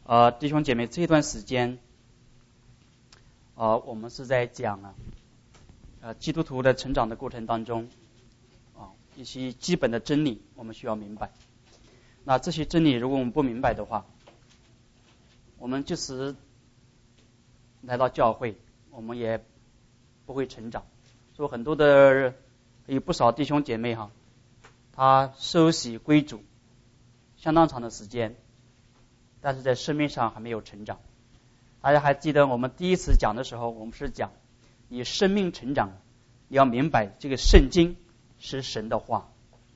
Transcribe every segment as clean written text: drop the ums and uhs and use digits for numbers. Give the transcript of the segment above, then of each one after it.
弟兄姐妹，这段时间我们是在讲基督徒的成长的过程当中一些基本的真理我们需要明白。那这些真理如果我们不明白的话，我们即使来到教会我们也不会成长。所以很多的有不少弟兄姐妹他受洗归主相当长的时间，但是在生命上还没有成长。大家还记得我们第一次讲的时候，我们是讲你生命成长，你要明白这个圣经是神的话，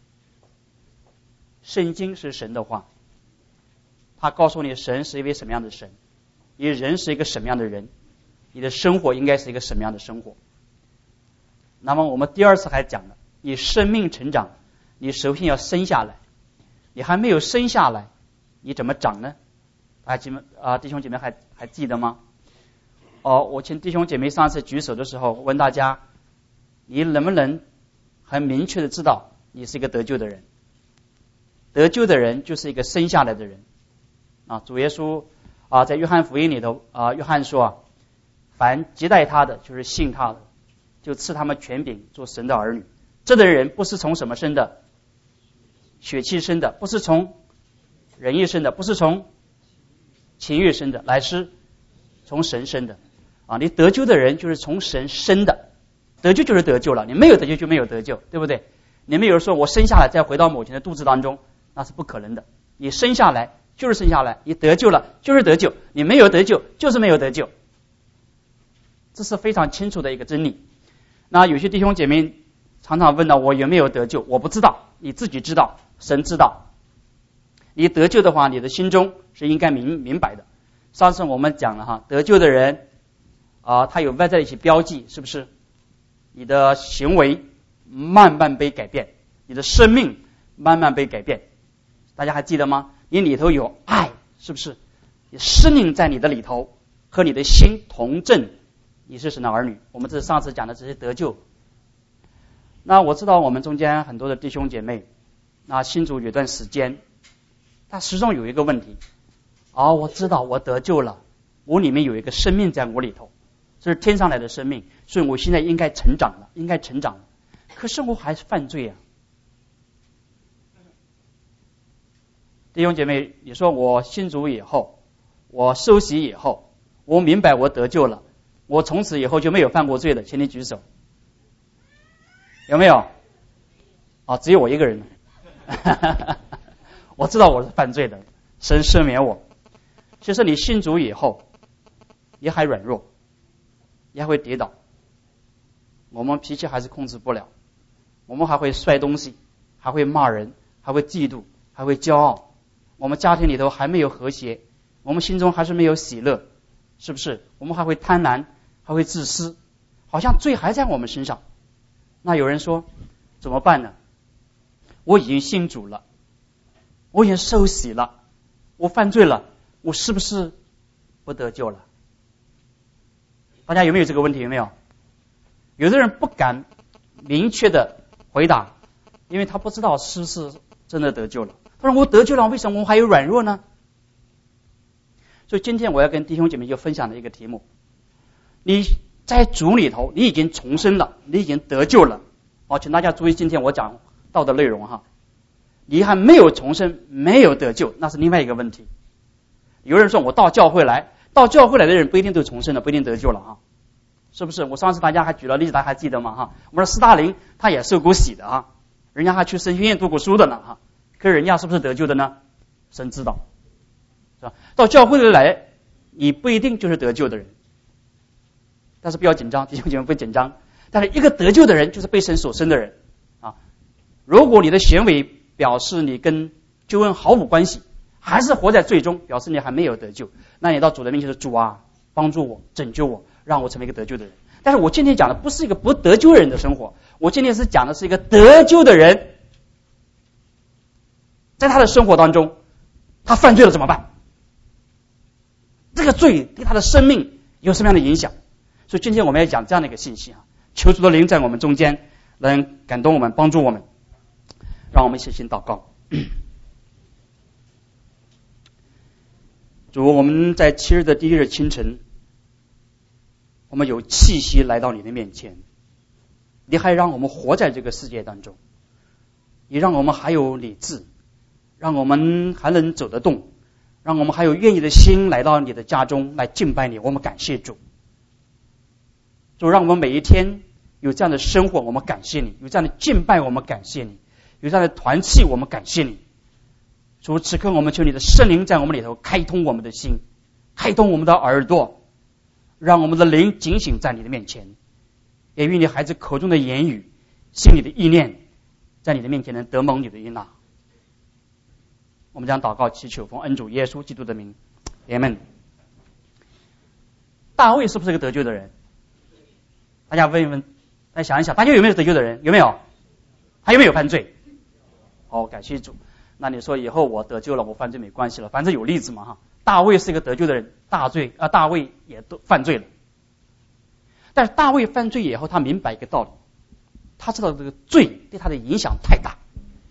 圣经是神的话，他告诉你神是一位什么样的神，你人是一个什么样的人，你的生活应该是一个什么样的生活。那么我们第二次还讲了，你生命成长，你首先要生下来，你还没有生下来，你怎么长呢？弟兄姐妹还记得吗？我请弟兄姐妹上次举手的时候问大家，你能不能很明确的知道你是一个得救的人？得救的人就是一个生下来的人主耶稣在约翰福音里头约翰说凡接待他的就是信他的，就赐他们权柄做神的儿女。这的人不是从什么生的？血气生的，不是从人意生的，不是从情欲生的，乃是从神生的你得救的人就是从神生的，得救就是得救了，你没有得救就没有得救，对不对？你们有人说我生下来再回到母亲的肚子当中，那是不可能的。你生下来就是生下来，你得救了就是得救，你没有得救就是没有得救，这是非常清楚的一个真理。那有些弟兄姐妹常常问到我有没有得救，我不知道，你自己知道，神知道。你得救的话，你的心中是应该明白的。上次我们讲了得救的人他有外在的一些标记，是不是？你的行为慢慢被改变，你的生命慢慢被改变。大家还记得吗？你里头有爱，是不是？你生命在你的里头，和你的心同正，你是神的儿女。我们这是上次讲的这些得救。那我知道我们中间很多的弟兄姐妹信主有段时间，他始终有一个问题我知道我得救了，我里面有一个生命在我里头，这是天上来的生命，所以我现在应该成长了，应该成长了。可是我还是犯罪弟兄姐妹，你说我信主以后，我受洗以后，我明白我得救了，我从此以后就没有犯过罪的，请你举手。有没有？只有我一个人我知道我是犯罪的，神赦免我。其实你信主以后也还软弱，也还会跌倒，我们脾气还是控制不了，我们还会摔东西，还会骂人，还会嫉妒，还会骄傲，我们家庭里头还没有和谐，我们心中还是没有喜乐，是不是？我们还会贪婪，还会自私，好像罪还在我们身上。那有人说怎么办呢？我已经信主了，我已经受洗了，我犯罪了，我是不是不得救了？大家有没有这个问题？有没有？有的人不敢明确的回答，因为他不知道是不是真的得救了。他说我得救了，为什么我还有软弱呢？所以今天我要跟弟兄姐妹就分享的一个题目，你在主里头你已经重生了，你已经得救了请大家注意今天我讲到的内容你还没有重生，没有得救，那是另外一个问题。有人说我到教会来的人不一定都重生了，不一定得救了是不是？我上次大家还举了例子，大家还记得吗我们说斯大林他也受过洗的人家还去神学院读过书的呢可是人家是不是得救的呢？神知道，是吧？到教会里来你不一定就是得救的人，但是不要紧张，弟兄姐妹不紧张。但是一个得救的人就是被神所生的人如果你的行为表示你跟救恩毫无关系，还是活在罪中，表示你还没有得救，那你到主的面前说主帮助我，拯救我，让我成为一个得救的人。但是我今天讲的不是一个不得救人的生活，我今天是讲的是一个得救的人，在他的生活当中他犯罪了怎么办？这个罪对他的生命有什么样的影响？所以今天我们要讲这样的一个信息求主的灵在我们中间能感动我们，帮助我们。让我们一起先祷告主，我们在7日的第一日清晨，我们有气息来到你的面前，你还让我们活在这个世界当中，你让我们还有理智，让我们还能走得动，让我们还有愿意的心来到你的家中来敬拜你，我们感谢主。主，让我们每一天有这样的生活，我们感谢你；有这样的敬拜，我们感谢你；有这样的团契，我们感谢你。主，此刻我们求你的圣灵在我们里头开通我们的心，开通我们的耳朵，让我们的灵警醒在你的面前，也愿你孩子口中的言语、心里的意念，在你的面前能得蒙你的悦纳。我们将祷告祈求，奉恩主耶稣基督的名，阿们。大卫是不是个得救的人？大家问一问，大家想一想，大家有没有得救的人？有没有？他有没有犯罪？好，感谢主。那你说以后我得救了，我犯罪没关系了，反正有例子嘛哈。大卫是一个得救的人，大卫也都犯罪了。但是大卫犯罪以后，他明白一个道理，他知道这个罪对他的影响太大。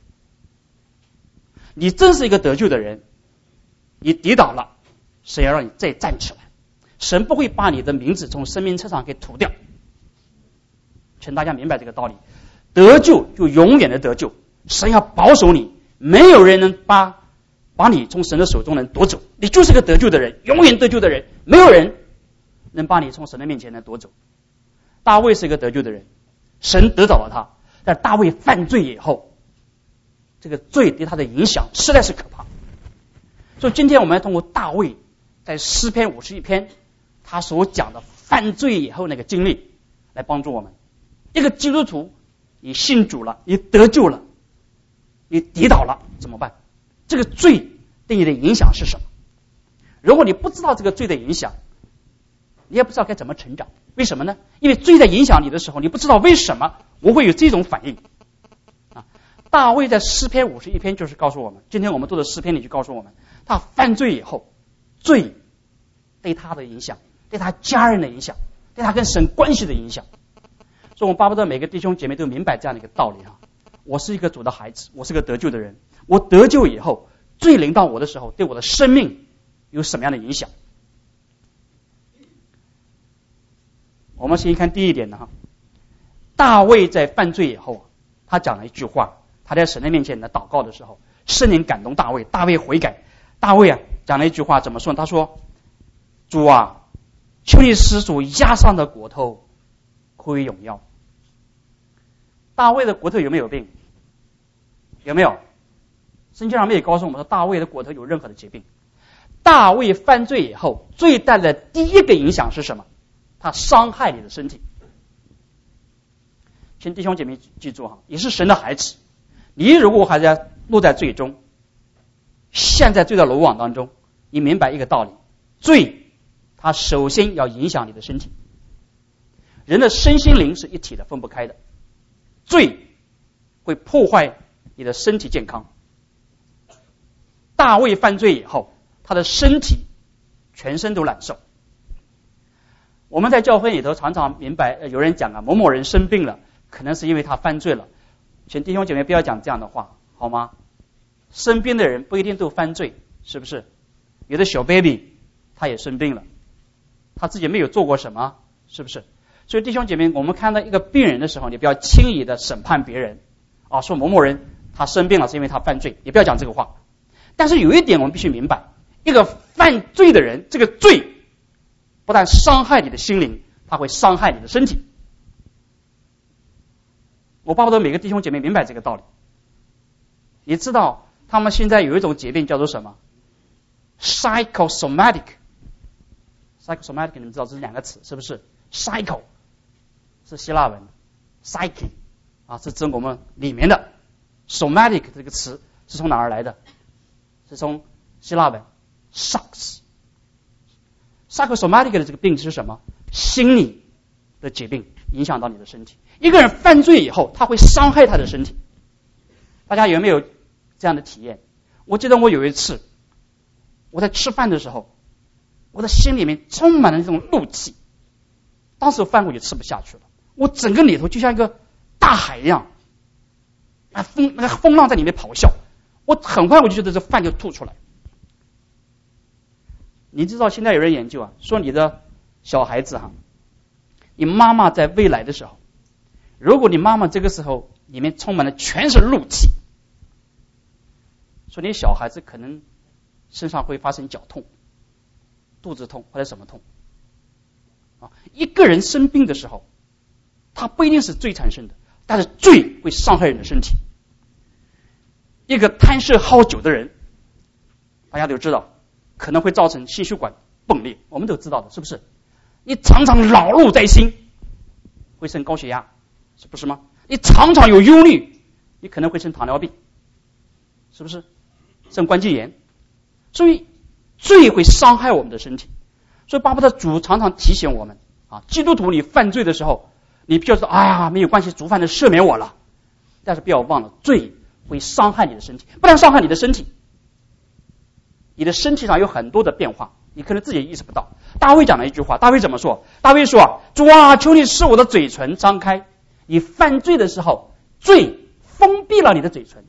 你真是一个得救的人，你跌倒了，神要让你再站起来，神不会把你的名字从生命册上给涂掉。请大家明白这个道理，得救就永远的得救，神要保守你，没有人能把你从神的手中能夺走，你就是个得救的人，永远得救的人，没有人能把你从神的面前能夺走。大卫是一个得救的人，神得着了他，但大卫犯罪以后，这个罪对他的影响实在是可怕。所以今天我们要通过大卫在诗篇51篇他所讲的犯罪以后那个经历来帮助我们。一个基督徒，你信主了，你得救了，你跌倒了怎么办？这个罪对你的影响是什么？如果你不知道这个罪的影响，你也不知道该怎么成长。为什么呢？因为罪在影响你的时候，你不知道为什么我会有这种反应啊。大卫在诗篇51篇就是告诉我们，今天我们读的诗篇里就告诉我们，他犯罪以后，罪对他的影响，对他家人的影响，对他跟神关系的影响。所以我们巴不得每个弟兄姐妹都明白这样的一个道理啊！我是一个主的孩子，我是个得救的人，我得救以后，罪临到我的时候，对我的生命有什么样的影响？我们先看第一点呢，大卫在犯罪以后，他讲了一句话，他在神的面前来祷告的时候，圣灵感动大卫，大卫悔改，大卫讲了一句话，怎么说呢？他说：“主啊，求你使主压伤的骨头归荣耀。”大卫的骨头有没有病？有没有？圣经上没有告诉我们说大卫的骨头有任何的疾病。大卫犯罪以后，最大的第一个影响是什么？他伤害你的身体。请弟兄姐妹记住哈，你是神的孩子，你如果还在落在罪中，陷在罪的罗网当中，你明白一个道理，罪它首先要影响你的身体。人的身心灵是一体的，分不开的。罪会破坏你的身体健康。大卫犯罪以后，他的身体全身都难受。我们在教会里头常常明白，有人讲某某人生病了，可能是因为他犯罪了。请弟兄姐妹不要讲这样的话，好吗？生病的人不一定都犯罪，是不是？有的小 baby 他也生病了，他自己没有做过什么，是不是？所以弟兄姐妹，我们看到一个病人的时候，你不要轻易的审判别人啊，说某某人他生病了是因为他犯罪，也不要讲这个话。但是有一点我们必须明白，一个犯罪的人，这个罪不但伤害你的心灵，它会伤害你的身体。我巴不得每个弟兄姐妹明白这个道理。你知道他们现在有一种疾病叫做什么？ psychosomatic 你们知道这是两个词是不是？ psycho 是希腊文， psyche 是指我们里面的， somatic 这个词是从哪儿来的？是从希腊文 psychosomatic 的这个病是什么？心理的疾病影响到你的身体。一个人犯罪以后，他会伤害他的身体。大家有没有这样的体验？我记得我有一次我在吃饭的时候，我的心里面充满了这种怒气，当时饭我就吃不下去了，我整个里头就像一个大海一样，那个风浪在里面咆哮，我很快我就觉得这饭就吐出来。 你知道现在有人研究啊，说你的小孩子你妈妈在未来的时候，如果你妈妈这个时候里面充满了全是怒气，说你小孩子可能身上会发生脚痛、肚子痛或者什么痛一个人生病的时候，他不一定是罪产生的，但是罪会伤害人的身体。一个贪食好酒的人，大家都知道可能会造成心血管崩裂，我们都知道的，是不是？你常常恼怒在心，会生高血压，是不是吗？你常常有忧虑，你可能会生糖尿病，是不是？生关节炎。所以罪会伤害我们的身体。所以巴不得主常常提醒我们基督徒你犯罪的时候，你不要说没有关系，主犯的赦免我了，但是不要忘了罪会伤害你的身体。不但伤害你的身体，你的身体上有很多的变化，你可能自己意识不到。大卫讲了一句话，大卫怎么说？大卫说主啊，求你使我的嘴唇张开。你犯罪的时候，罪封闭了你的嘴唇，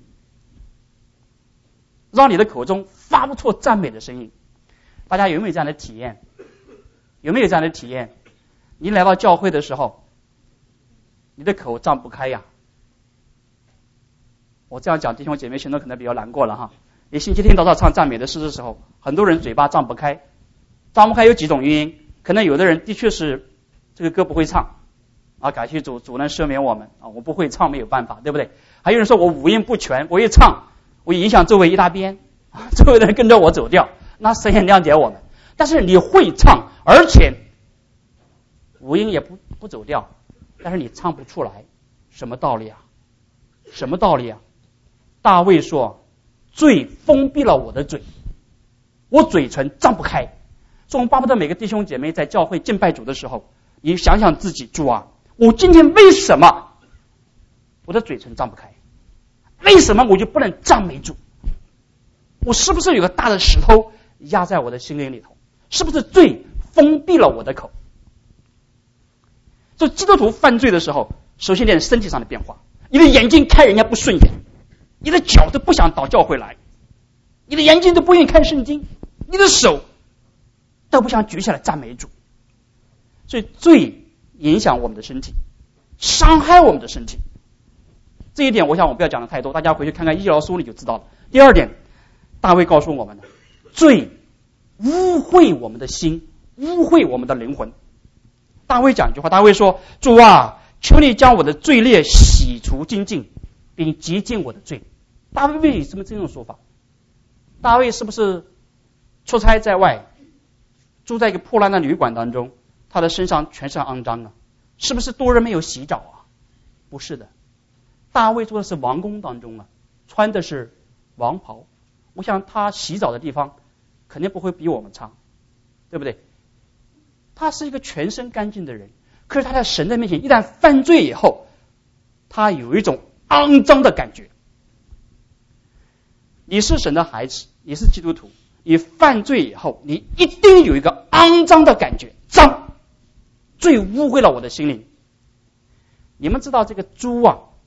让你的口中发不出赞美的声音。大家有没有这样的体验？有没有这样的体验？你来到教会的时候，你的口张不开呀。我这样讲，弟兄姐妹心中可能比较难过了你星期天早上唱赞美的诗的时候，很多人嘴巴张不开。张不开有几种原因，可能有的人的确是这个歌不会唱感谢主能赦免我们我不会唱没有办法，对不对？还有人说我五音不全，我一唱我影响周围一大边周围的人跟着我走掉，那神也谅解我们。但是你会唱，而且五音也不走调，但是你唱不出来，什么道理啊？什么道理啊？大卫说罪封闭了我的嘴，我嘴唇张不开。所以我们巴不得每个弟兄姐妹在教会敬拜主的时候，你想想自己，主啊，我今天为什么我的嘴唇张不开？为什么我就不能赞美主？我是不是有个大的石头压在我的心灵里头？是不是罪封闭了我的口？所以基督徒犯罪的时候，首先练身体上的变化，你的眼睛看人家不顺眼，你的脚都不想到教会来，你的眼睛都不愿意看圣经，你的手都不想举起来赞美主。所以罪影响我们的身体，伤害我们的身体。这一点我想我不要讲的太多，大家回去看看医疗书你就知道了。第二点，大卫告诉我们的，罪污秽我们的心，污秽我们的灵魂。大卫讲一句话，大卫说，主啊，求你将我的罪孽洗除净尽，并洁净我的罪。大卫为什么这种说法？大卫是不是出差在外，住在一个破烂的旅馆当中，他的身上全是肮脏是不是多日没有洗澡不是的，大卫住的是王宫当中穿的是王袍，我想他洗澡的地方肯定不会比我们差，对不对？他是一个全身干净的人，可是他在神的面前一旦犯罪以后，他有一种肮脏的感觉。你是神的孩子，你是基督徒，你犯罪以后，你一定有一个肮脏的感觉，脏，罪污秽了我的心灵。你们知道这个猪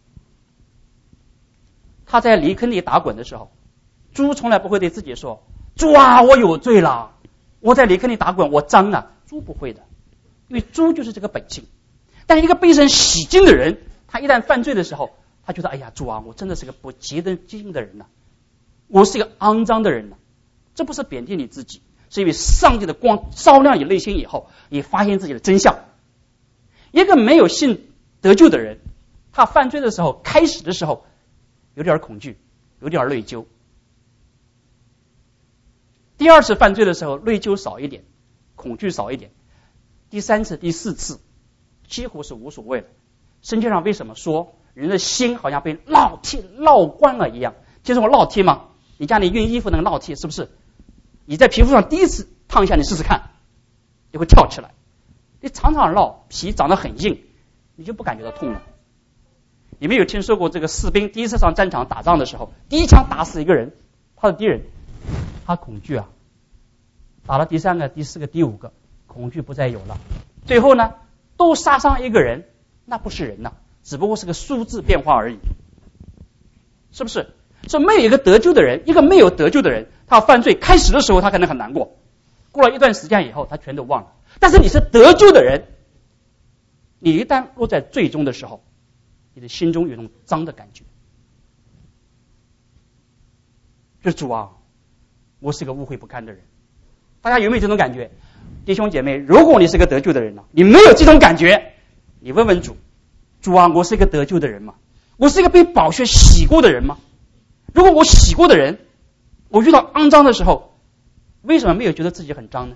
他在泥坑里打滚的时候，猪从来不会对自己说，猪啊，我有罪了，我在泥坑里打滚，我脏猪不会的，因为猪就是这个本性。但是一个被神洗净的人，他一旦犯罪的时候，他觉得，哎呀，主啊，我真的是个不洁净的人我是一个肮脏的人这不是贬低你自己，是因为上帝的光照亮你内心以后，你发现自己的真相。一个没有信得救的人，他犯罪的时候，开始的时候有点恐惧，有点内疚。第二次犯罪的时候，内疚少一点，恐惧少一点。第三次、第四次几乎是无所谓了。圣经上为什么说人的心好像被烙铁烙光了一样？听说过烙铁吗？你家里熨衣服那个烙铁，是不是你在皮肤上第一次烫一下，你试试看，你会跳起来。你常常烙，皮长得很硬，你就不感觉到痛了。你们有听说过这个士兵第一次上战场打仗的时候，第一枪打死一个人，他的敌人，他恐惧打了第三个、第四个、第五个，恐惧不再有了。最后呢，都杀伤一个人，那不是人只不过是个数字变化而已，是不是？所以没有一个得救的人，一个没有得救的人，他犯罪开始的时候他可能很难过， 过了一段时间以后，他全都忘了。但是你是得救的人，你一旦落在罪中的时候，你的心中有种脏的感觉，就是主啊，我是个污秽不堪的人。大家有没有这种感觉？弟兄姐妹，如果你是个得救的人呢，你没有这种感觉，你问问主，主啊，我是一个得救的人吗？我是一个被宝血洗过的人吗？如果我洗过的人，我遇到肮脏的时候，为什么没有觉得自己很脏呢？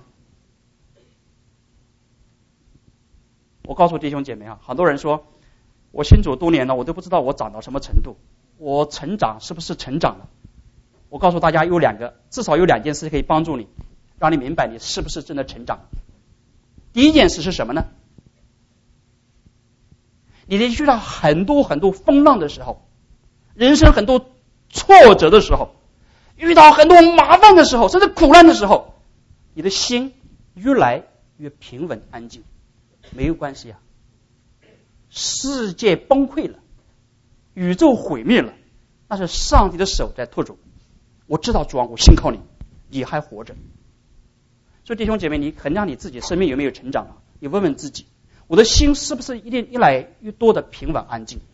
我告诉弟兄姐妹啊，很多人说我信主多年了，我都不知道我长到什么程度，我成长是不是成长了？我告诉大家至少有两件事可以帮助你，让你明白你是不是真的成长。第一件事是什么呢？你得遇到很多很多风浪的时候，人生很多挫折的时候，遇到很多麻烦的时候，甚至苦难的时候，你的心越来越平稳安静。没有关系啊，世界崩溃了，宇宙毁灭了，那是上帝的手在托住。我知道主啊，我信靠你，你还活着。所以弟兄姐妹，你衡量你自己生命有没有成长啊？你问问自己，我的心是不是越来越多的平稳安静？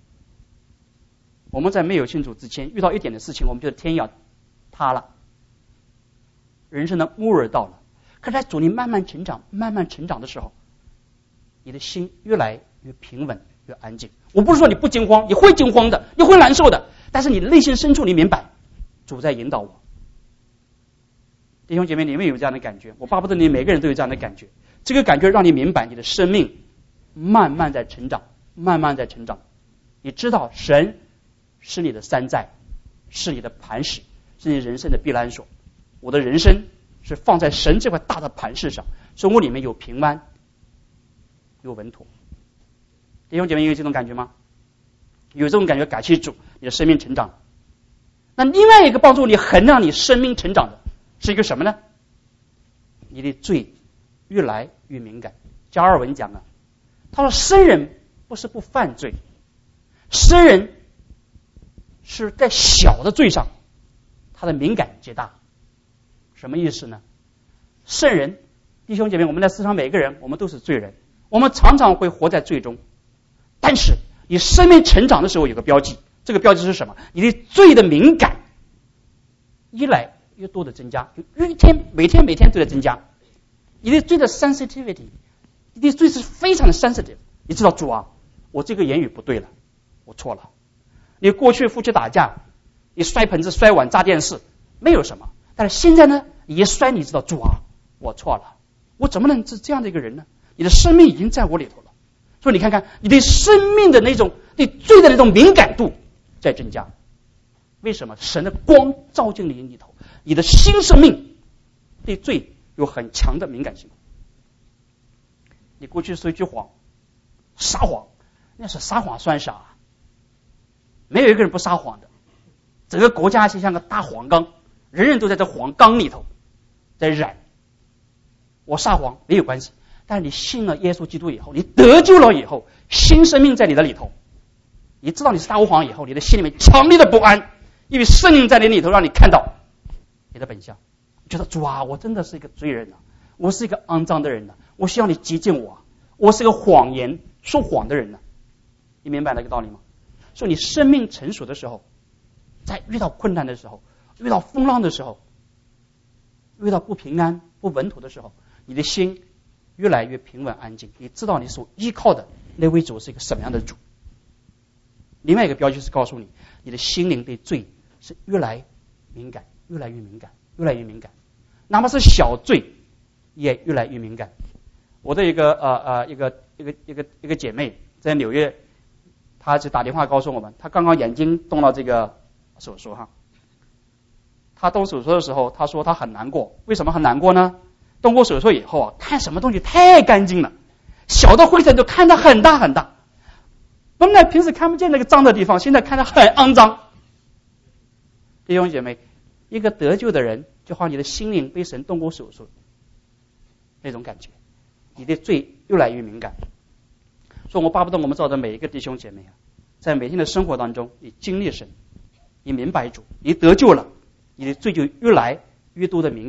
我们在没有信主之前，遇到一点的事情，我们觉得天要塌了，人生的末日到了。可是在主你慢慢成长的时候，你的心越来越平稳越安静。我不是说你不惊慌，你会惊慌的，你会难受的，但是你的内心深处你明白主在引导我。弟兄姐妹，你们有这样的感觉？我巴不得你每个人都有这样的感觉。这个感觉让你明白你的生命慢慢在成长，慢慢在成长。你知道神是你的山寨，是你的磐石，是你人生的避难所。我的人生是放在神这块大的磐石上，生活里面有平安有稳妥。弟兄姐妹有这种感觉吗？有这种感觉，感谢主，你的生命成长。那另外一个帮助你衡量你生命成长的是一个什么呢？你的罪越来越敏感。加尔文讲了，他说生人不是不犯罪，生人是在小的罪上他的敏感极大。什么意思呢？圣人，弟兄姐妹，我们在世上每个人我们都是罪人，我们常常会活在罪中，但是你生命成长的时候有个标记，这个标记是什么？你的罪的敏感越来越多的增加，就每天都在增加。你的罪的 sensitivity， 你的罪是非常的 sensitive。你知道主啊，我这个言语不对了，我错了。你过去夫妻打架，你摔盆子摔碗砸电视没有什么，但是现在呢，你一摔，你知道主啊，我错了，我怎么能是这样的一个人呢？你的生命已经在我里头了。所以你看看你对生命的那种对罪的那种敏感度在增加。为什么？神的光照进你里头，你的新生命对罪有很强的敏感性。你过去说一句谎，撒谎，那是撒谎算啥？没有一个人不撒谎的。整个国家就像个大黄缸，人人都在这黄缸里头在染。我撒谎没有关系，但是你信了耶稣基督以后，你得救了以后，新生命在你的里头，你知道你撒过谎以后，你的心里面强烈的不安，因为圣灵在你里头让你看到你的本相，觉得主啊，我真的是一个罪人啊，我是一个肮脏的人啊，我需要你洁净我，我是个谎言说谎的人啊。你明白那个道理吗？所以你生命成熟的时候，在遇到困难的时候，遇到风浪的时候，遇到不平安不稳妥的时候，你的心越来越平稳安静，你知道你所依靠的那位主是一个什么样的主。另外一个标记是告诉你，你的心灵对罪是越来敏感，越来越敏感，越来越敏感，哪怕是小罪也越来越敏感。我的一个姐妹在纽约，她就打电话告诉我们，她刚刚眼睛动了这个手术哈。她动手术的时候，她说她很难过。为什么很难过呢？动过手术以后啊，看什么东西太干净了，小的灰尘都看得很大很大。本来平时看不见那个脏的地方，现在看得很肮脏。弟兄姐妹，一个得救的人，就好像你的心灵被神动过手术那种感觉，你的罪越来越敏感。所以我巴不得我们照着每一个弟兄姐妹啊，在每天的生活当中，你经历神，你明白主，你得救了，你的罪就越来越多的敏感。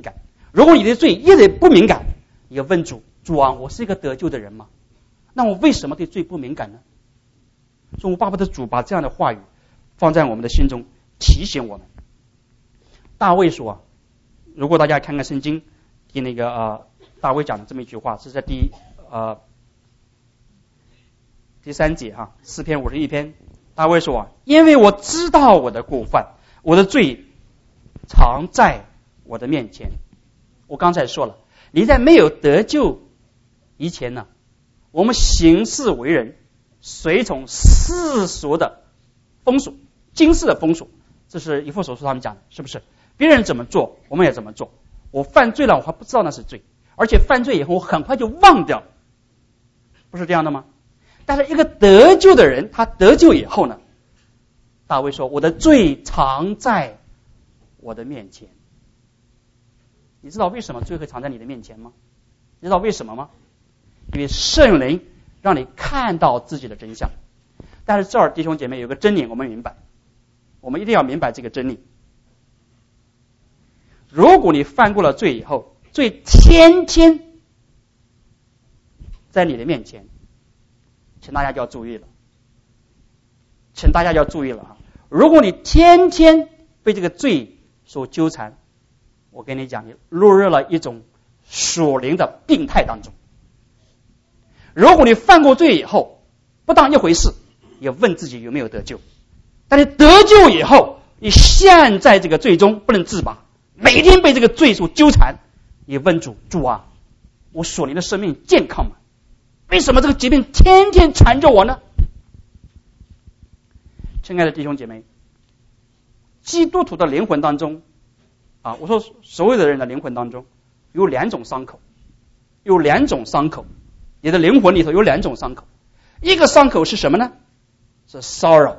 如果你对罪一直不敏感，你要问主，主啊，我是一个得救的人吗？那我为什么对罪不敏感呢？所以我巴不得主把这样的话语放在我们的心中，提醒我们。大卫说啊，如果大家看看圣经，听那个大卫讲的这么一句话，是在第3节哈，4篇51篇，大卫说啊，因为我知道我的过犯，我的罪常在我的面前。我刚才说了，你在没有得救以前呢，我们行事为人随从世俗的风俗，今世的风俗，这是以弗所书他们讲的，是不是？别人怎么做我们也怎么做。我犯罪了我还不知道那是罪，而且犯罪以后我很快就忘掉，不是这样的吗？但是一个得救的人，他得救以后呢，大卫说我的罪常在我的面前。你知道为什么罪会藏在你的面前吗？你知道为什么吗？因为圣灵让你看到自己的真相。但是这儿弟兄姐妹有个真理我们明白，我们一定要明白这个真理。如果你犯过了罪以后，罪天天在你的面前，请大家就要注意了，请大家要注意了啊！如果你天天被这个罪所纠缠，我跟你讲，你落入了一种属灵的病态当中。如果你犯过罪以后不当一回事，也问自己有没有得救。但是得救以后，你陷在这个罪中不能自拔，每天被这个罪所纠缠，你问主，主啊，我属灵的生命健康吗？为什么这个疾病天天缠着我呢？亲爱的弟兄姐妹，基督徒的灵魂当中啊，我说所有的人的灵魂当中有2种伤口，有2种伤口，你的灵魂里头有2种伤口。一个伤口是什么呢？是骚扰。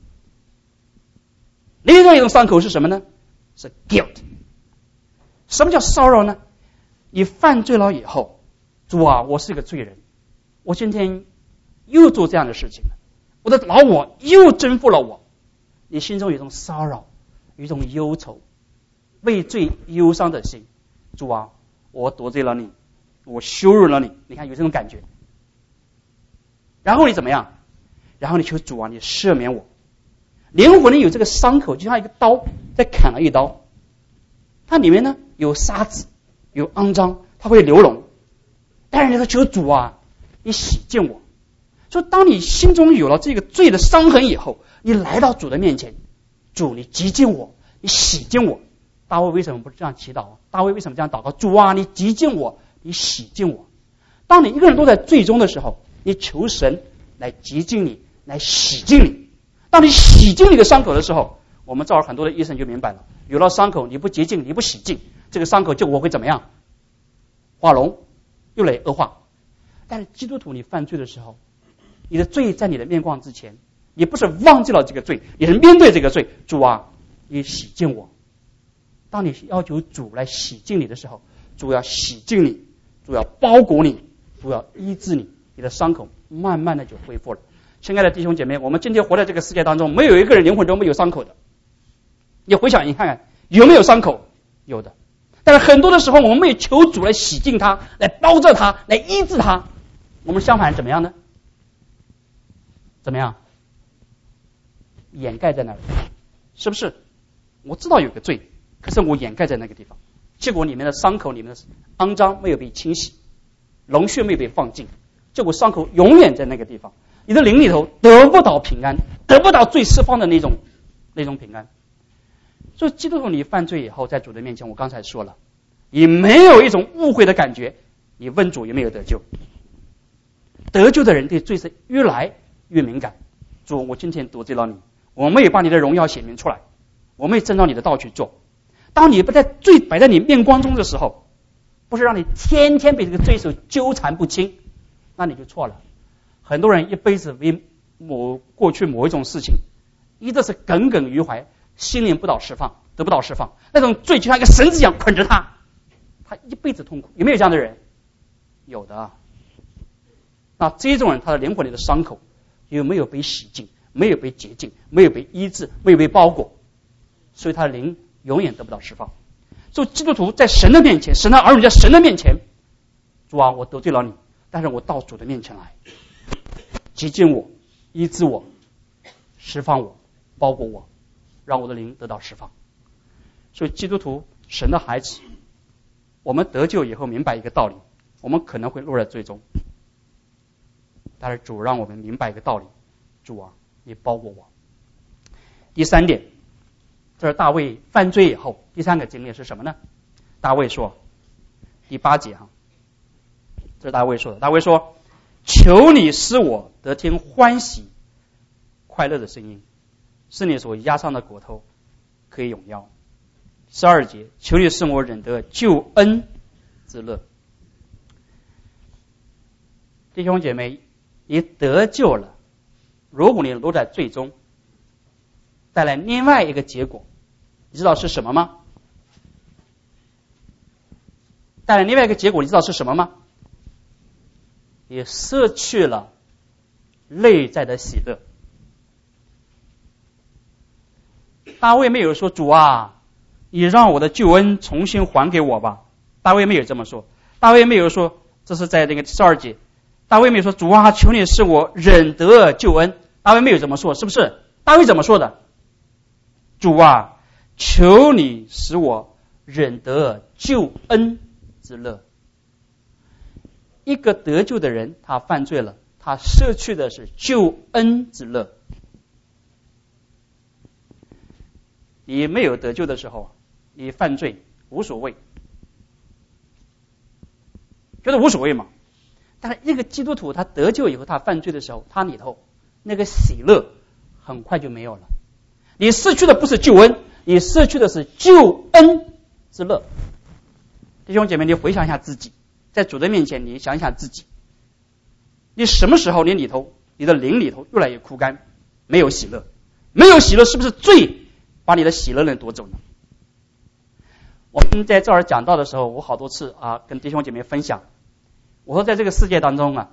另外一种伤口是什么呢？是 guilt。 什么叫骚扰呢？你犯罪了以后，主啊，我是一个罪人，我今天又做这样的事情了，我的老我又征服了我，你心中有一种骚扰，有一种忧愁，为罪忧伤的心。主啊，我得罪了你，我羞辱了你，你看有这种感觉。然后你怎么样？然后你求主啊，你赦免我。灵魂里有这个伤口，就像一个刀在砍了一刀，它里面呢有沙子，有肮脏，它会流脓。但是你说求主啊，你洗净我。所以当你心中有了这个罪的伤痕以后，你来到主的面前，主你洁净我，你洗净我。大卫为什么不这样祈祷？大卫为什么这样祷告？主啊，你洁净我，你洗净我。当你一个人都在罪中的时候，你求神来洁净你，来洗净你。当你洗净你的伤口的时候，我们这儿很多的医生就明白了，有了伤口你不洁净，你不洗净，这个伤口就会怎么样？化脓，越来越恶化。但是基督徒你犯罪的时候，你的罪在你的面光之前，你不是忘记了这个罪，你是面对这个罪。主啊，你洗净我。当你要求主来洗净你的时候，主要洗净你，主要包裹你，主要医治你，你的伤口慢慢的就恢复了。亲爱的弟兄姐妹，我们今天活在这个世界当中，没有一个人灵魂中没有伤口的。你回想一看看，有没有伤口？有的。但是很多的时候我们没有求主来洗净它，来包着它，来医治它，我们相反怎么样呢？怎么样？掩盖在那里，是不是？我知道有个罪，可是我掩盖在那个地方，结果里面的伤口里面的肮脏没有被清洗，脓血没有被放尽，结果伤口永远在那个地方，你的灵里头得不到平安，得不到最释放的那种平安。所以基督徒你犯罪以后，在主的面前，我刚才说了，你没有一种误会的感觉，你问主有没有得救？得救的人对罪是越来越敏感。主，我今天得罪了你，我没有把你的荣耀显明出来，我没有遵照你的道去做。当你不在罪摆在你面光中的时候，不是让你天天被这个罪手纠缠不清，那你就错了。很多人一辈子为过去某一种事情一直是耿耿于怀，心灵得不到释放，那种罪就像一个绳子一样捆着他一辈子痛苦。有没有这样的人？有的。那这种人他的灵魂里的伤口有没有被洗净，没有被洁净，没有被医治，没有被包裹，所以他的灵永远得不到释放。 所以基督徒在神的面前，神的儿女在神的面前，主啊，我得罪了你，但是我到主的面前来，洁净我，医治我，释放我，包裹我，让我的灵得到释放。所以基督徒，神的孩子，我们得救以后明白一个道理，我们可能会落在罪中，但是主让我们明白一个道理，主啊，你包裹我。第三点，这是大卫犯罪以后第三个经历是什么呢？大卫说，第8节这是大卫说的。大卫说，求你使我得听欢喜快乐的声音，是你所压伤的骨头可以永耀。12节，求你使我忍得救恩之乐。弟兄姐妹，你得救了，如果你落在罪中，带来另外一个结果，你知道是什么吗？带来另外一个结果，你知道是什么吗？你失去了内在的喜乐。大卫没有说，主啊，你让我的救恩重新还给我吧。大卫没有这么说。大卫没有说，这是在那个12节，大卫没有说，主啊，求你使我忍得救恩。大卫没有这么说，是不是？大卫怎么说的？主啊，求你使我忍得救恩之乐。一个得救的人，他犯罪了，他失去的是救恩之乐。你没有得救的时候，你犯罪无所谓，觉得无所谓嘛。但是一个基督徒他得救以后，他犯罪的时候，他里头那个喜乐很快就没有了。你失去的不是救恩，你失去的是救恩之乐。弟兄姐妹，你回想一下自己，在主的面前，你想一下自己，你什么时候你里头，你的灵里头越来越枯干，没有喜乐？没有喜乐，是不是罪把你的喜乐能夺走呢？我们在这儿讲道的时候，我好多次跟弟兄姐妹分享，我说在这个世界当中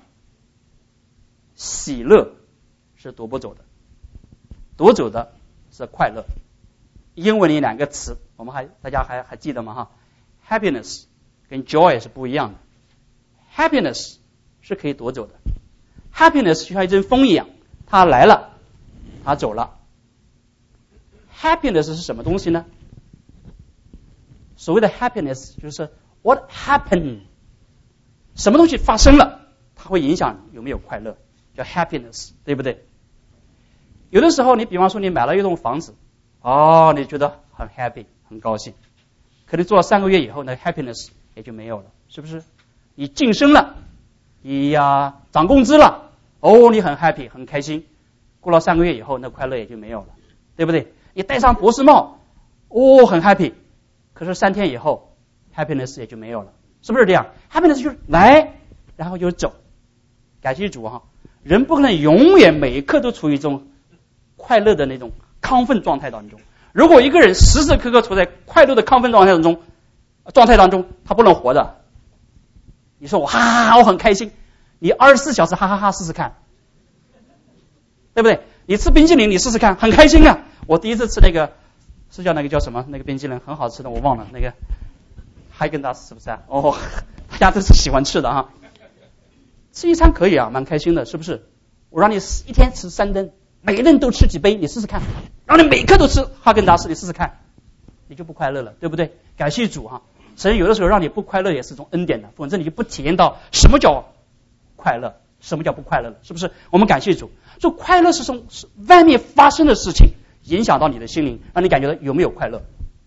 喜乐是夺不走的，夺走的是快乐。英文里两个词，我们大家还记得吗？Happiness 跟 joy 是不一样的。Happiness 是可以夺走的， Happiness 就像一阵风一样，它来了，它走了。Happiness 是什么东西呢？所谓的 happiness 就是 what happened， 什么东西发生了，它会影响有没有快乐，叫 happiness， 对不对？有的时候你比方说你买了一栋房子，你觉得很 happy 很高兴，可能做了3个月以后，那 happiness 也就没有了，是不是？你晋升了，你涨工资了，你很 happy 很开心，过了3个月以后，那快乐也就没有了，对不对？你戴上博士帽，很 happy， 可是3天以后 happiness 也就没有了，是不是这样？ happiness 就是来然后就走。感谢主人不可能永远每一刻都处于一种快乐的那种亢奋状态当中。如果一个人时时刻刻处在快乐的亢奋状态当中，他不能活的。你说我我很开心，你24小时哈哈哈试试看，对不对？你吃冰淇淋你试试看，很开心啊。我第一次吃那个是叫那个叫什么那个冰淇淋，很好吃的，我忘了，那个海根达斯，是不是大家都是喜欢吃的吃一餐可以蛮开心的，是不是？我让你一天吃3顿，每个人都吃几杯，你试试看，让你每刻都吃哈根达斯，你试试看，你就不快乐了，对不对？感谢主神有的时候让你不快乐也是种恩典的，否则你就不体验到什么叫快乐，什么叫不快乐了，是不是？我们感谢主，就快乐是从外面发生的事情影响到你的心灵，让你感觉到有没有快乐。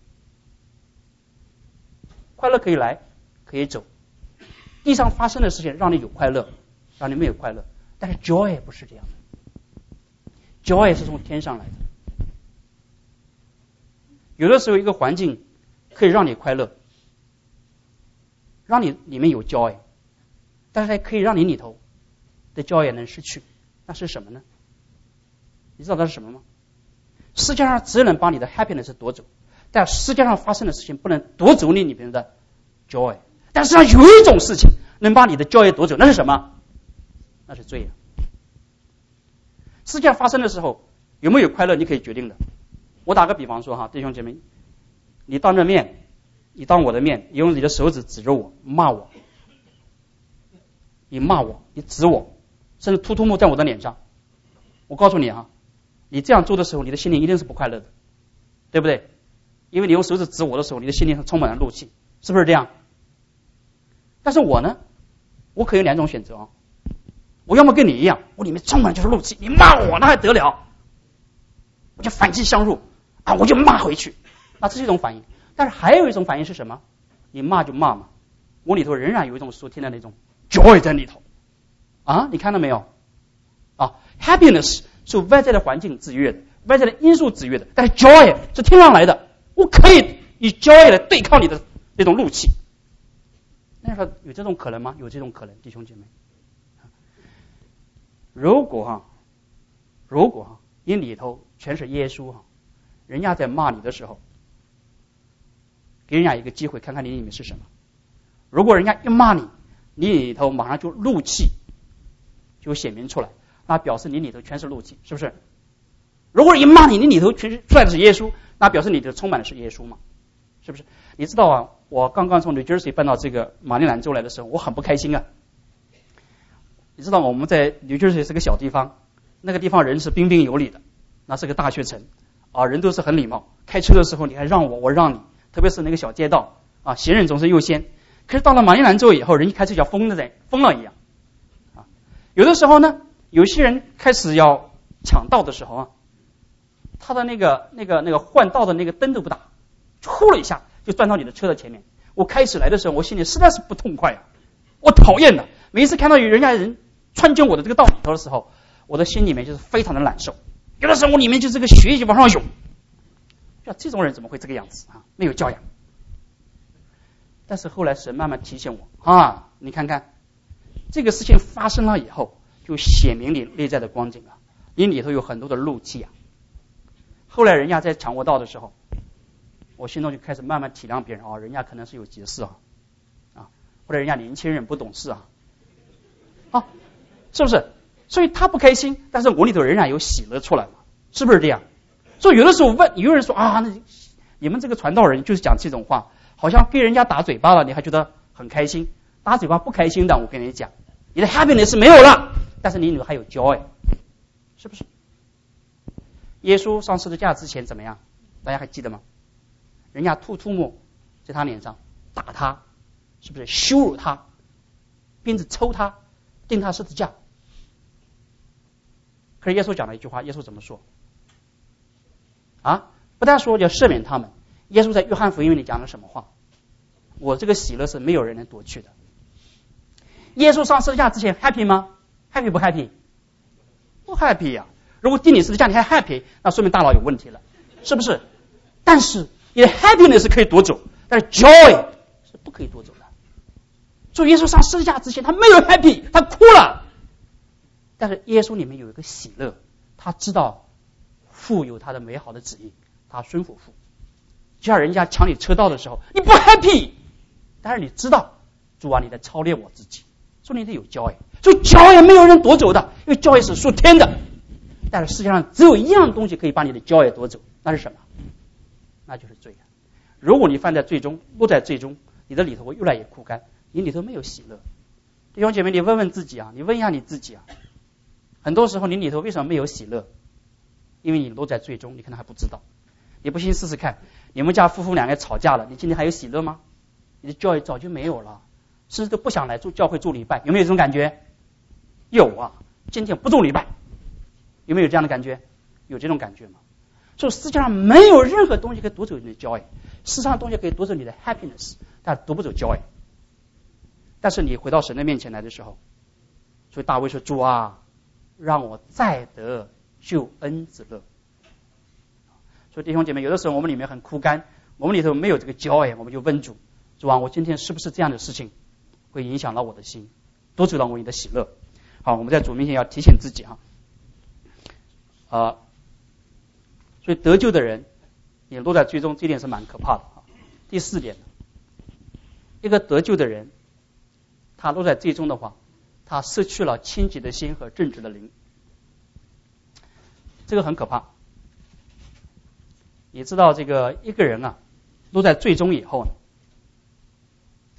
快乐可以来可以走，地上发生的事情让你有快乐，让你没有快乐。但是 joy 不是这样的， joy 是从天上来的。有的时候一个环境可以让你快乐，让你里面有 joy， 但是还可以让你里头的 joy 也能失去。那是什么呢？你知道它是什么吗？世界上只能把你的 happiness 夺走，但世界上发生的事情不能夺走你里面的 joy。但是有一种事情能把你的 joy 夺走，那是什么？那是罪。世界上发生的时候有没有快乐你可以决定的。我打个比方说弟兄姐妹，你当着面你当我的面，你用你的手指指着我，骂我，你骂我，你指我，甚至吐沫在我的脸上。我告诉你啊，你这样做的时候，你的心灵一定是不快乐的，对不对？因为你用手指指我的时候，你的心灵上充满了怒气，是不是这样？但是我呢，我可有两种选择啊。我要么跟你一样，我里面充满就是怒气，你骂我那还得了，我就反击相入啊，我就骂回去，那这是一种反应。但是还有一种反应是什么？你骂就骂嘛，我里头仍然有一种属天的那种 joy 在里头啊，你看到没有啊 ？happiness 是外在的环境制约的，外在的因素制约的，但是 joy 是天上来的，我可以以 joy 来对抗你的那种怒气。那说有这种可能吗？有这种可能，弟兄姐妹。如果你里头全是耶稣人家在骂你的时候，给人家一个机会看看你里面是什么。如果人家一骂你，你里头马上就怒气就显明出来，那表示你里头全是怒气，是不是？如果一骂你，你里头全是出来的是耶稣，那表示你里头充满的是耶稣嘛，是不是？你知道啊，我刚刚从 New Jersey 搬到这个马里兰州来的时候，我很不开心啊。你知道我们在 New Jersey 是个小地方，那个地方人是彬彬有礼的，那是个大学城啊，人都是很礼貌，开车的时候你还让我，我让你，特别是那个小街道啊，行人总是优先。可是到了马里兰州以后，人一开车像疯了一样啊。有的时候呢，有些人开始要抢道的时候啊，他的那个换道的那个灯都不打，呼了一下就钻到你的车的前面。我开始来的时候，我心里实在是不痛快啊，我讨厌的。每一次看到有人家人穿进我的这个道里头的时候，我的心里面就是非常的难受。有的时候我里面就这个血液往上涌，像这种人怎么会这个样子啊？没有教养。但是后来神慢慢提醒我啊，你看看这个事情发生了以后，就显明你内在的光景了，你里头有很多的怒气啊。后来人家在抢我道的时候，我心中就开始慢慢体谅别人啊，人家可能是有急事啊，或者人家年轻人不懂事啊，是不是？所以他不开心，但是我里头仍然有喜乐出来嘛，是不是这样？所以有的时候有人说啊，那你们这个传道人就是讲这种话，好像给人家打嘴巴了，你还觉得很开心。打嘴巴不开心的，我跟你讲，你的 happiness 没有了，但是你里头还有 joy， 是不是？耶稣上十字架之前怎么样？大家还记得吗？人家吐沫在他脸上，打他，是不是羞辱他，鞭子抽他，钉他十字架？可是耶稣讲了一句话，耶稣怎么说啊？不但说要赦免他们，耶稣在约翰福音里讲了什么话？我这个喜乐是没有人能夺去的。耶稣上十字架之前 happy 吗？ happy 不 happy？ 不 happy 呀。如果钉你十字架你还 happy， 那说明大脑有问题了，是不是？但是你的 happiness 可以夺走，但是 joy 是不可以夺走的。所以耶稣上十字架之前他没有 happy， 他哭了。但是耶稣里面有一个喜乐，他知道父有他的美好的旨意，他顺服父。就像人家抢你车道的时候，你不 happy， 但是你知道主啊，你在操练我自己，所以你得有joy。所以joy也没有人夺走的，因为joy是属天的。但是世界上只有一样东西可以把你的joy夺走，那是什么？那就是罪啊！如果你犯在罪中，落在罪中，你的里头会越来越枯干，你里头没有喜乐。弟兄姐妹，你问问自己啊，你问一下你自己啊，很多时候你里头为什么没有喜乐？因为你落在罪中，你可能还不知道。你不信试试看，你们家夫妇两个吵架了，你今天还有喜乐吗？你的joy早就没有了，甚至都不想来教会做礼拜，有没有这种感觉？有啊，今天不做礼拜，有没有这样的感觉？有这种感觉吗？所以世界上没有任何东西可以夺走你的 joy， 世上的东西可以夺走你的 happiness， 但夺不走 joy。 但是你回到神的面前来的时候，所以大卫说，主啊，让我再得救恩之乐。所以弟兄姐妹，有的时候我们里面很枯干，我们里头没有这个 joy， 我们就问主，主啊，我今天是不是这样的事情会影响到我的心，夺走到我的喜乐？好，我们在主面前要提醒自己所以得救的人也落在最终，这点是蛮可怕的。第四点，一个得救的人，他落在最终的话，他失去了清洁的心和正直的灵，这个很可怕。你知道这个一个人落在最终以后呢，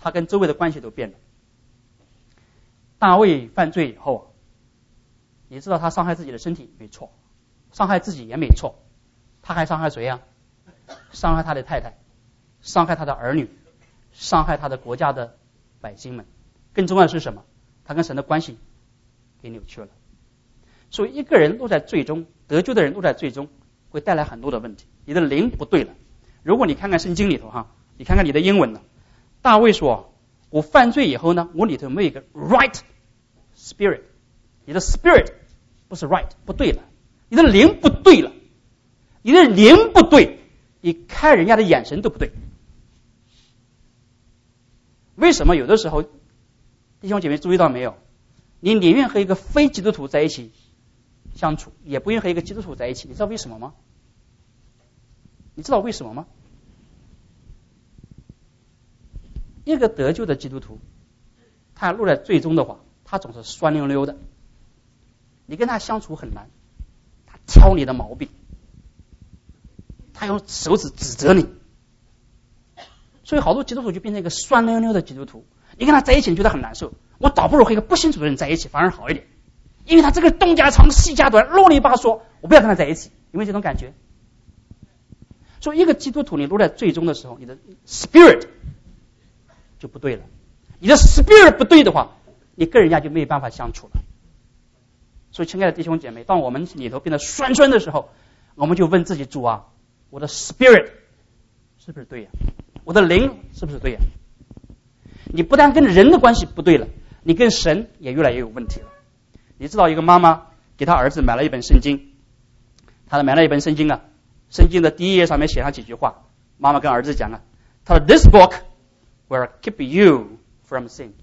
他跟周围的关系都变了。大卫犯罪以后，你知道他伤害自己的身体没错，伤害自己也没错，他还伤害谁啊？伤害他的太太，伤害他的儿女，伤害他的国家的百姓们。更重要的是什么？他跟神的关系给扭曲了。所以一个人落在罪中，得救的人落在罪中，会带来很多的问题。你的灵不对了。如果你看看圣经里头哈，你看看你的英文呢，大卫说，我犯罪以后呢，我里头没有一个 right spirit， 你的 spirit 不是 right， 不对了，你的灵不对了，你的灵不对，你看人家的眼神都不对。为什么有的时候弟兄姐妹注意到没有？你宁愿和一个非基督徒在一起相处，也不愿意和一个基督徒在一起，你知道为什么吗？你知道为什么吗？一个得救的基督徒，他落在罪中的话，他总是酸溜溜的，你跟他相处很难，他挑你的毛病，他用手指指责你，所以好多基督徒就变成一个酸溜溜的基督徒。你跟他在一起你觉得很难受，我倒不如和一个不信主的人在一起反而好一点，因为他这个东家长西家短啰里吧嗦，我不要跟他在一起。有没有这种感觉？所以一个基督徒你落在罪中的时候，你的 spirit 就不对了，你的 spirit 不对的话，你跟人家就没有办法相处了。所以亲爱的弟兄姐妹，当我们里头变得酸酸的时候，我们就问自己，主啊，我的 spirit 是不是对呀？我的灵是不是对呀？你不但跟人的关系不对了，你跟神也越来越有问题了。你知道一个妈妈给她儿子买了一本圣经，她买了一本圣经啊，圣经的第一页上面写上几句话，妈妈跟儿子讲了，她说 This book will keep you from sin.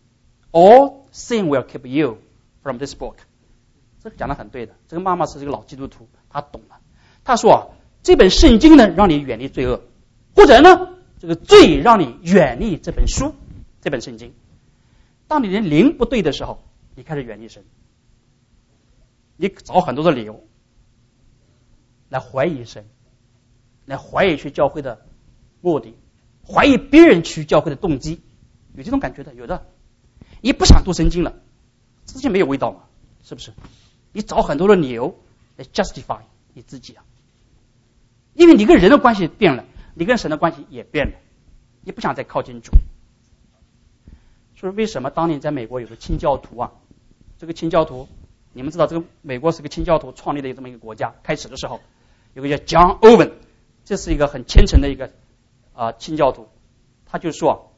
All sin will keep you from this book. 这个讲得很对的，这个妈妈是这个老基督徒，她懂了。她说这本圣经呢让你远离罪恶，或者呢这个罪让你远离这本书，这本圣经。当你的灵不对的时候，你开始远离神，你找很多的理由来怀疑神，来怀疑去教会的目的，怀疑别人去教会的动机。有这种感觉的，有的。你不想读圣经了，之前没有味道嘛，是不是？你找很多的理由来 justify 你自己啊，因为你跟人的关系变了，你跟神的关系也变了，你不想再靠近主。所以为什么当年在美国有个清教徒啊？这个清教徒，你们知道这个美国是个清教徒创立的这么一个国家，开始的时候有个叫 John Owen， 这是一个很虔诚的一个清教徒，他就说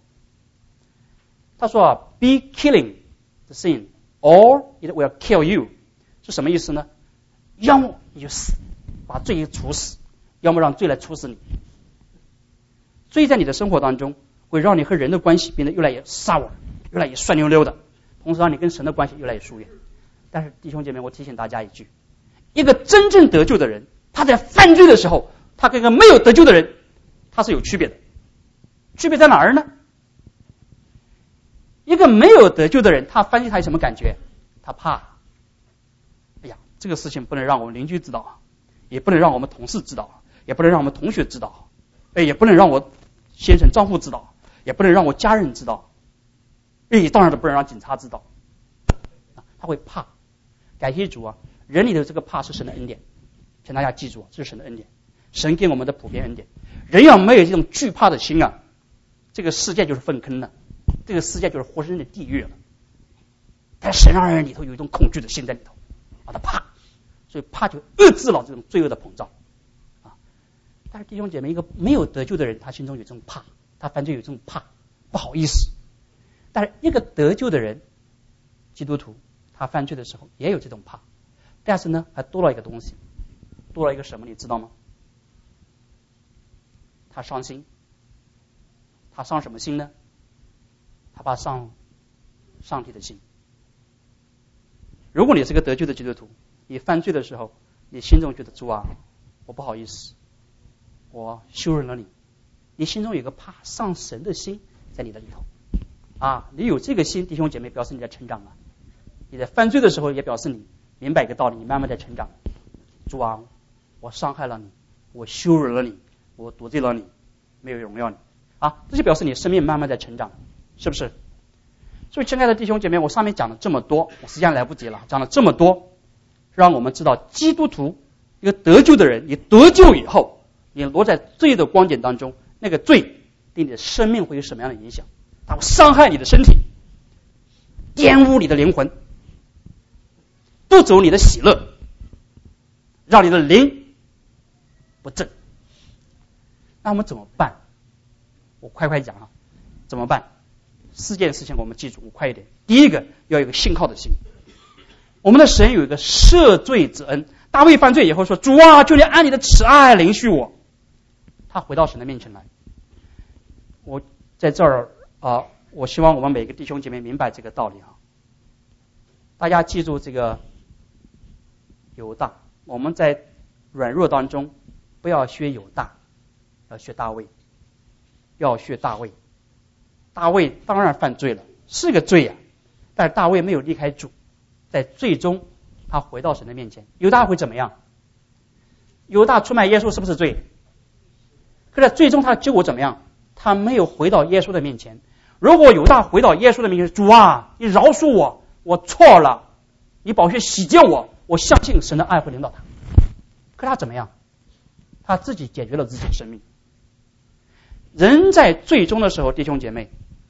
be killing the sin or it will kill you， 是什么意思呢？要么你就死，把罪处死，要么让罪来处死你。罪在你的生活当中会让你和人的关系变得越来越 sour， 越来越酸溜溜的，同时让你跟神的关系越来越疏远。但是弟兄姐妹，我提醒大家一句，一个真正得救的人，他在犯罪的时候，他跟一个没有得救的人他是有区别的。区别在哪儿呢？一个没有得救的人，他犯罪他有什么感觉？他怕，哎呀，这个事情不能让我们邻居知道，也不能让我们同事知道，也不能让我们同学知道，也不能让我先生丈夫知道，也不能让我家人知道，当然都不能让警察知道。他会怕。感谢主啊，人里的这个怕是神的恩典，请大家记住，这是神的恩典，神给我们的普遍恩典。人要没有这种惧怕的心啊，这个世界就是粪坑了，这个世界就是活生生的地狱了。但神让人里头有一种恐惧的心在里头，他怕，所以怕就遏制了这种罪恶的膨胀啊。但是弟兄姐妹，一个没有得救的人，他心中有这种怕，他犯罪有这种怕，不好意思。但是一个得救的人，基督徒，他犯罪的时候也有这种怕，但是呢，还多了一个东西，多了一个什么，你知道吗？他伤心。他伤什么心呢？他怕伤上帝的心。如果你是个得救的基督徒，你犯罪的时候，你心中觉得主啊，我不好意思，我羞辱了你，你心中有个怕上神的心在你的里头啊。你有这个心，弟兄姐妹，表示你在成长了。你在犯罪的时候，也表示你明白一个道理，你慢慢在成长。主啊，我伤害了你，我羞辱了你，我得罪了你，没有荣耀你啊，这就表示你生命慢慢在成长。 是不是？所以亲爱的弟兄姐妹，我上面讲了这么多，我时间来不及了，讲了这么多，让我们知道基督徒一个得救的人，你得救以后，你落在罪的光景当中，那个罪对你的生命会有什么样的影响？它会伤害你的身体，玷污你的灵魂，夺走你的喜乐，让你的灵不正。那我们怎么办？我快讲啊，怎么办？4件事情我们记住，我快一点。第一个，要有一个信靠的心。我们的神有一个赦罪之恩。大卫犯罪以后说：“主啊，求你按你的慈爱怜恤我。”他回到神的面前来。我在这儿我希望我们每个弟兄姐妹明白这个道理啊。大家记住这个犹大，我们在软弱当中不要学犹大，要学大卫，要学大卫。大卫当然犯罪了，是个罪啊，但是大卫没有离开主，在最终他回到神的面前。犹大会怎么样？犹大出卖耶稣是不是罪？可是最终他的结果怎么样？他没有回到耶稣的面前。如果犹大回到耶稣的面前，主啊，你饶恕我，我错了，你宝血洗净我，我相信神的爱会领导他。可他怎么样？他自己解决了自己的生命。人在最终的时候，弟兄姐妹，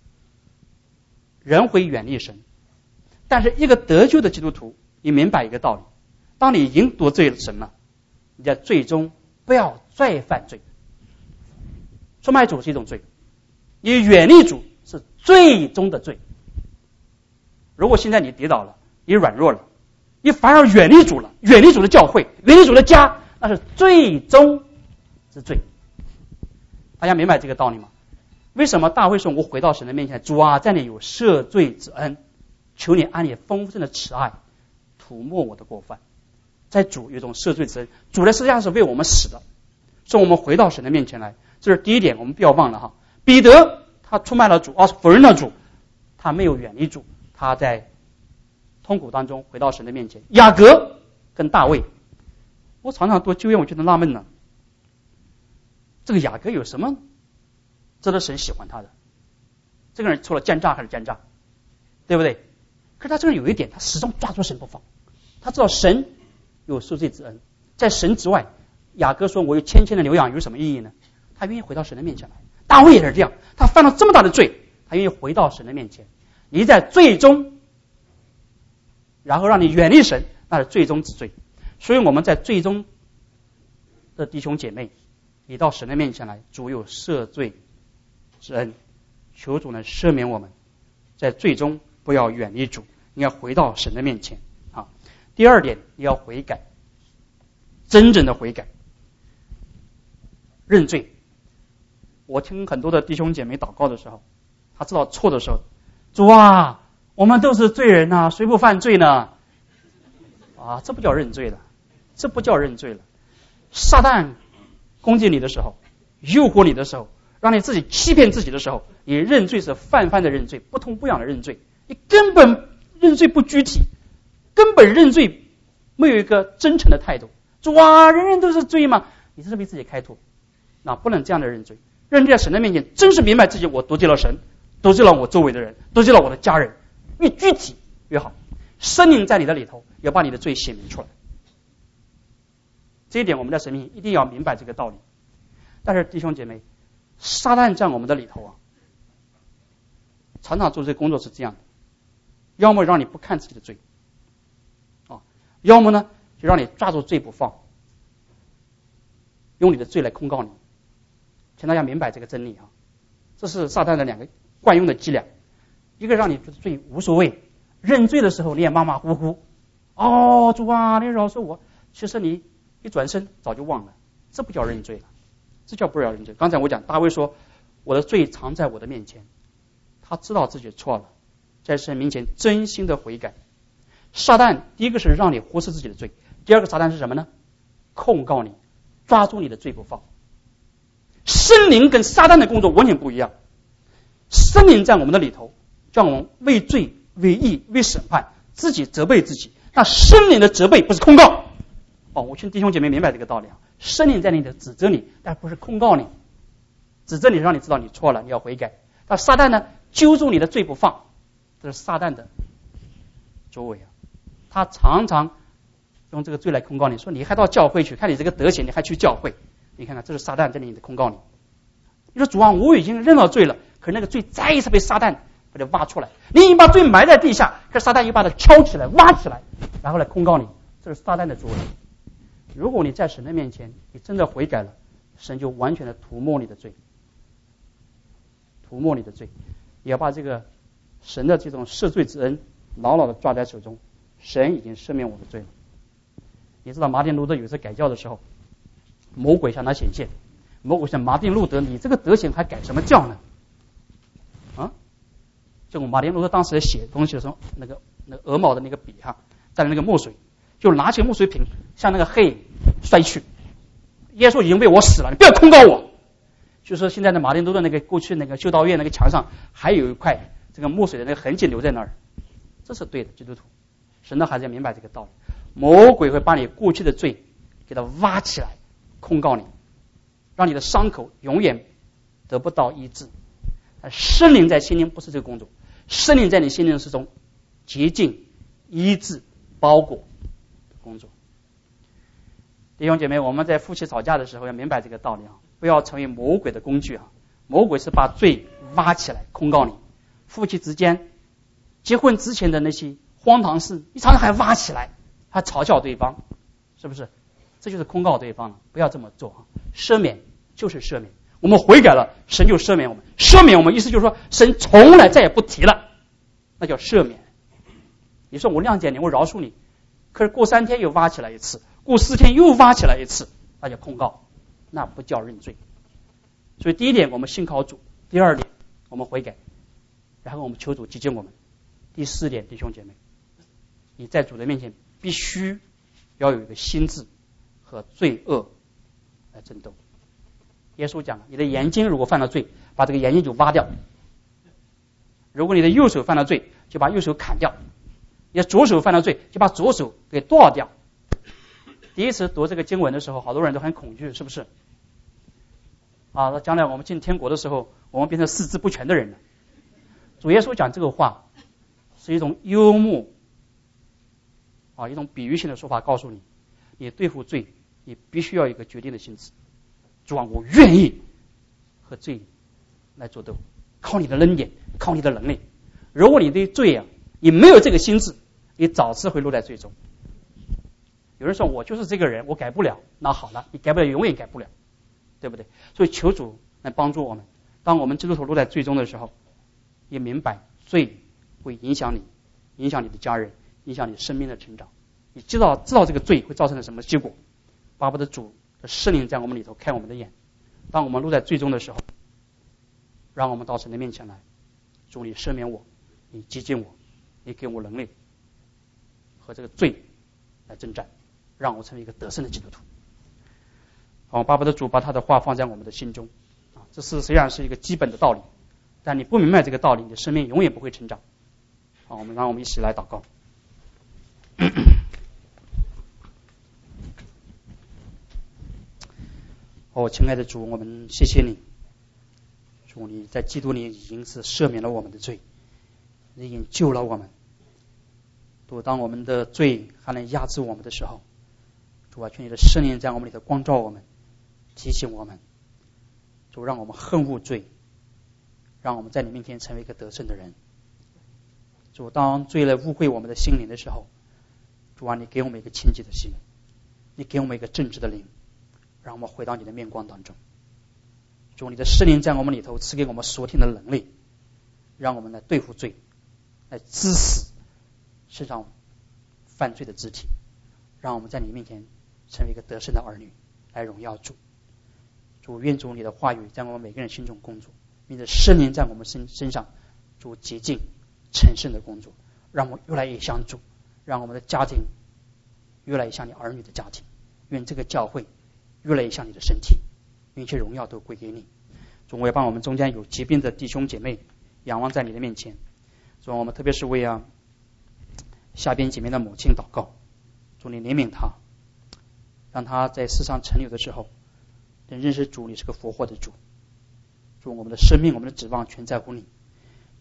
人会远离神，但是一个得救的基督徒，你明白一个道理：当你已经得罪了神了，你在最终不要再犯罪。出卖主是一种罪，你远离主是最终的罪。如果现在你跌倒了，你软弱了，你反而远离主了，远离主的教会，远离主的家，那是最终之罪。大家明白这个道理吗？为什么大卫说我回到神的面前，主啊，在你有赦罪之恩，求你按你丰盛的慈爱涂抹我的过犯。在主有一种赦罪之恩，主在世界上是为我们死的，所以我们回到神的面前来，这是第一点，我们不要忘了哈。彼得他出卖了主，否认了主，他没有远离主，他在痛苦当中回到神的面前。雅各跟大卫，我常常多就业，我觉得纳闷呢，这个雅各有什么值得神喜欢他的？这个人除了奸诈还是奸诈，对不对？可是他这个人有一点，他始终抓住神不放，他知道神有赦罪之恩，在神之外，雅各说我有1000的牛羊有什么意义呢？他愿意回到神的面前来。大卫也是这样，他犯了这么大的罪，他愿意回到神的面前。你在最终，然后让你远离神，那是最终之罪。所以我们在最终的弟兄姐妹，你到神的面前来，主有赦罪之恩，求主呢赦免我们，在最终不要远离主，你要回到神的面前啊。第二点，你要悔改，真正的悔改，认罪。我听很多的弟兄姐妹祷告的时候，他知道错的时候，主啊，我们都是罪人啊，谁不犯罪呢？啊，这不叫认罪了，这不叫认罪了。撒旦攻击你的时候，诱惑你的时候，让你自己欺骗自己的时候，你认罪是泛泛的认罪，不痛不痒的认罪，你根本认罪不具体，根本认罪没有一个真诚的态度。主啊，人人都是罪嘛，你这是为自己开脱，那不能这样的认罪。认罪在神的面前，真是明白自己我得罪了神，得罪了我周围的人，得罪了我的家人，越具体越好。圣灵在你的里头，要把你的罪显明出来。这一点我们在神面前一定要明白这个道理。但是弟兄姐妹，撒旦在我们的里头啊，常常做这个工作是这样的，要么让你不看自己的罪啊，要么呢就让你抓住罪不放，用你的罪来控告你。请大家明白这个真理啊，这是撒旦的2个惯用的伎俩。一个让你觉得罪无所谓，认罪的时候你也马马虎虎，哦，主啊，你饶恕我，其实你一转身早就忘了，这不叫认罪了，这叫不叫认罪。刚才我讲大卫说我的罪藏在我的面前，他知道自己错了，在神面前真心的悔改。撒旦第一个是让你忽视自己的罪，第二个撒旦是什么呢？控告你，抓住你的罪不放。圣灵跟撒旦的工作完全不一样，圣灵在我们的里头，叫我们为罪为义为审判，自己责备自己。那圣灵的责备不是控告哦，我请弟兄姐妹明白这个道理啊。圣灵在你的指责你，但不是控告你，指责你让你知道你错了，你要悔改。但撒旦呢， 揪住你的罪不放，这是撒旦的作为啊。他常常用这个罪来控告你，说你还到教会去，看你这个德行，你还去教会，你看看这是撒旦在你的控告你。你说主啊，我已经认了罪了，可是那个罪再一次被撒旦把它挖出来，你已经把罪埋在地下，可是撒旦又把它敲起来挖起来，然后来控告你，这是撒旦的作为。如果你在神的面前你真的悔改了，神就完全的涂抹你的罪，涂抹你的罪，也要把这个神的这种赦罪之恩牢牢的抓在手中。神已经赦免我的罪了。你知道马丁路德有一次改教的时候，魔鬼向他显现，魔鬼说马丁路德，你这个德行还改什么教呢？啊，就马丁路德当时写东西的时候，那个鹅毛的那个笔哈，带着那个墨水，就拿起墨水瓶向那个黑摔去。耶稣已经为我死了，你不要控告我。就说现在的马丁路德那个过去那个修道院那个墙上还有一块这个墨水的那个痕迹留在那儿，这是对的。基督徒，神的孩子要明白这个道理。魔鬼会把你过去的罪给它挖起来控告你，让你的伤口永远得不到医治。圣灵在心灵不是这个工作，圣灵在你心灵之中洁净、医治、包裹的工作。弟兄姐妹，我们在夫妻吵架的时候要明白这个道理啊，不要成为魔鬼的工具啊！魔鬼是把罪挖起来控告你。夫妻之间结婚之前的那些荒唐事，你常常还挖起来，还嘲笑对方，是不是？这就是控告对方了，不要这么做啊！赦免就是赦免，我们悔改了，神就赦免我们。赦免我们意思就是说，神从来再也不提了，那叫赦免。你说我谅解你，我饶恕你，可是过3天又挖起来一次，过4天又挖起来一次，那叫控告，那不叫认罪。所以第一点，我们信靠主；第二点，我们悔改，然后我们求主洁净我们；第4点，弟兄姐妹，你在主的面前必须要有一个心智和罪恶来争斗。耶稣讲了，你的眼睛如果犯了罪，把这个眼睛就挖掉；如果你的右手犯了罪，就把右手砍掉；你的左手犯了罪，就把左手给剁掉。第一次读这个经文的时候，好多人都很恐惧，是不是？啊，那将来我们进天国的时候，我们变成四肢不全的人了。主耶稣讲这个话是一种幽默啊，一种比喻性的说法，告诉你，你对付罪，你必须要有一个决定的心智。主啊，我愿意和罪来作斗，靠你的恩典，靠你的能力。如果你对罪啊，你没有这个心智，你早次会落在罪中。有人说我就是这个人，我改不了，那好了，你改不了，永远改不了，对不对？所以求主来帮助我们，当我们基督徒落在罪中的时候，也明白罪会影响你，影响你的家人，影响你生命的成长。你知道这个罪会造成什么结果，巴不得主的圣灵在我们里头开我们的眼。当我们落在罪中的时候，让我们到神的面前来，主你赦免我，你洁净我，你给我能力和这个罪来征战，让我成为一个得胜的基督徒。好，巴不得主把他的话放在我们的心中啊，这是实际上是一个基本的道理，但你不明白这个道理，你的生命永远不会成长。好，让我们一起来祷告。哦，亲爱的主，我们谢谢你，主你在基督里已经是赦免了我们的罪，你已经救了我们。主，当我们的罪还能压制我们的时候，主啊，求你的圣灵在我们里头光照我们，提醒我们，主让我们恨恶罪，让我们在你面前成为一个得胜的人。主，当罪来污秽我们的心灵的时候，主啊，你给我们一个清洁的心，你给我们一个正直的灵，让我们回到你的面光当中。主，你的圣灵在我们里头赐给我们所听的能力，让我们来对付罪，来治死身上犯罪的肢体，让我们在你面前成为一个得胜的儿女，来荣耀主。主，愿主你的话语在我们每个人心中工作，你的圣灵在我们身上主洁净成圣的工作，让我们越来越像主，让我们的家庭越来越像你儿女的家庭，愿这个教会越来越像你的身体，愿一切荣耀都归给你。主，我也帮我们中间有疾病的弟兄姐妹仰望在你的面前。主，我们特别是为下边姐妹的母亲祷告，主你怜悯他，让他在世上存留的时候能认识主，你是个复活的主。主，我们的生命我们的指望全在乎你。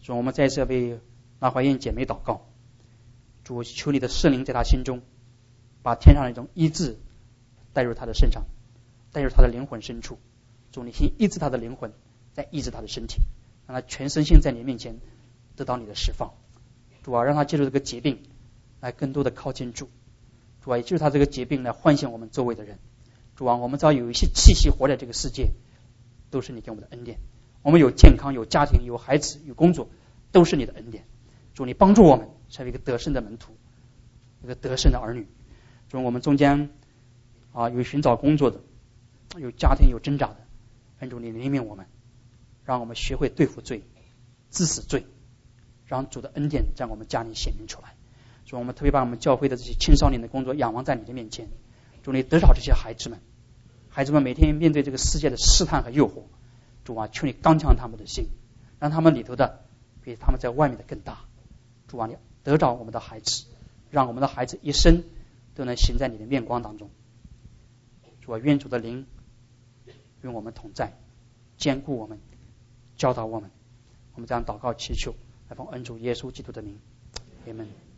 主，我们再一次为马怀燕姐妹祷告，主，求你的圣灵在她心中，把天上的一种医治带入她的身上，带入她的灵魂深处。主，你先医治她的灵魂，再医治她的身体，让她全身心在你面前得到你的释放。主啊，让她借助这个疾病来更多的靠近主。主啊，也就是他这个疾病来唤醒我们周围的人。主啊，我们只要有一些气息活在这个世界，都是你给我们的恩典。我们有健康，有家庭，有孩子，有工作，都是你的恩典。主，你帮助我们成为一个得胜的门徒，一个得胜的儿女。主，我们中间有寻找工作的，有家庭有挣扎的，恩主你怜悯我们，让我们学会对付罪，治死罪，让主的恩典在我们家里显明出来。主，我们特别把我们教会的这些青少年的工作仰望在你的面前。主，你得着这些孩子们，孩子们每天面对这个世界的试探和诱惑。主啊，求你刚强他们的心，让他们里头的比他们在外面的更大。主啊，你得着我们的孩子，让我们的孩子一生都能行在你的面光当中。主啊，愿主的灵与我们同在，坚固我们，教导我们。我们这样祷告祈求，来奉恩主耶稣基督的名，阿们。